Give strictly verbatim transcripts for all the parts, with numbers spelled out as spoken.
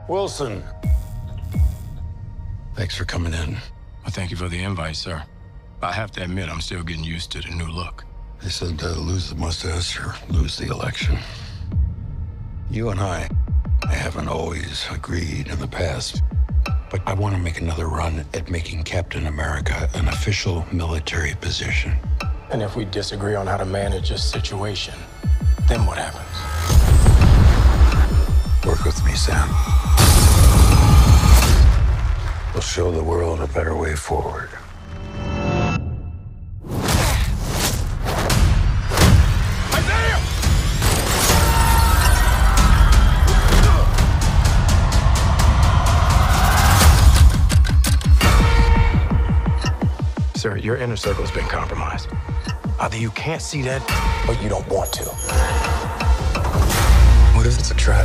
Wilson. Thanks for coming in. Well, thank you for the invite, sir. I have to admit, I'm still getting used to the new look. They said uh, lose the mustache or lose the election. You and I, I haven't always agreed in the past, but I want to make another run at making Captain America an official military position. And if we disagree on how to manage a situation, then what happens? Work with me, Sam. We'll show the world a better way forward. Sir, your inner circle has been compromised. Either you can't see that, or you don't want to. What if it's a trap?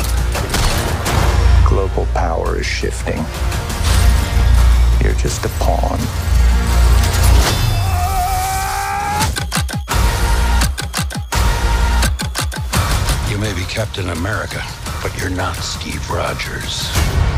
Global power is shifting. You're just a pawn. You may be Captain America, but you're not Steve Rogers.